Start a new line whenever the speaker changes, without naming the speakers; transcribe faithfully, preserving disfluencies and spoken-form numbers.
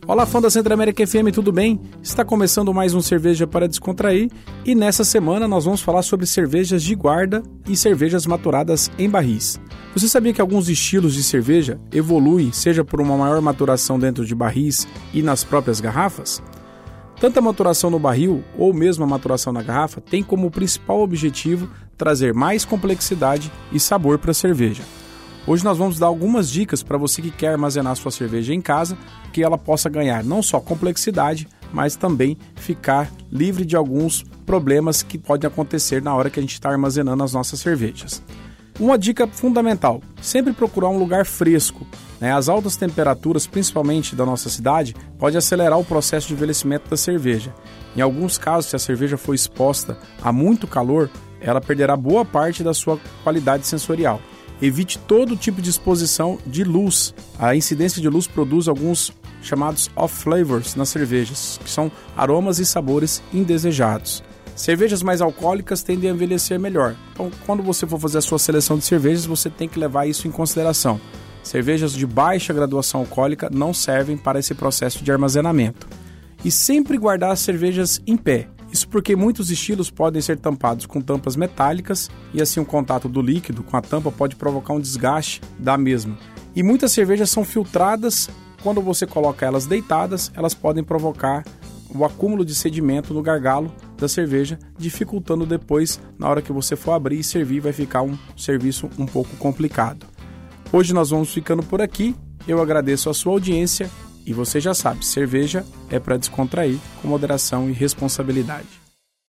Olá, fã da Centro América F M, tudo bem? Está começando mais um Cerveja para Descontrair e nessa semana nós vamos falar sobre cervejas de guarda e cervejas maturadas em barris. Você sabia que alguns estilos de cerveja evoluem, seja por uma maior maturação dentro de barris e nas próprias garrafas? Tanto a maturação no barril ou mesmo a maturação na garrafa tem como principal objetivo trazer mais complexidade e sabor para a cerveja. Hoje nós vamos dar algumas dicas para você que quer armazenar sua cerveja em casa, que ela possa ganhar não só complexidade, mas também ficar livre de alguns problemas que podem acontecer na hora que a gente está armazenando as nossas cervejas. Uma dica fundamental, sempre procurar um lugar fresco. Né? As altas temperaturas, principalmente da nossa cidade, pode acelerar o processo de envelhecimento da cerveja. Em alguns casos, se a cerveja for exposta a muito calor, ela perderá boa parte da sua qualidade sensorial. Evite todo tipo de exposição de luz. A incidência de luz produz alguns chamados off-flavors nas cervejas, que são aromas e sabores indesejados. Cervejas mais alcoólicas tendem a envelhecer melhor. Então, quando você for fazer a sua seleção de cervejas, você tem que levar isso em consideração. Cervejas de baixa graduação alcoólica não servem para esse processo de armazenamento. E sempre guardar as cervejas em pé. Isso porque muitos estilos podem ser tampados com tampas metálicas e assim o contato do líquido com a tampa pode provocar um desgaste da mesma. E muitas cervejas são filtradas, quando você coloca elas deitadas, elas podem provocar o acúmulo de sedimento no gargalo da cerveja, dificultando depois, na hora que você for abrir e servir, vai ficar um serviço um pouco complicado. Hoje nós vamos ficando por aqui, eu agradeço a sua audiência. E você já sabe, cerveja é para descontrair com moderação e responsabilidade.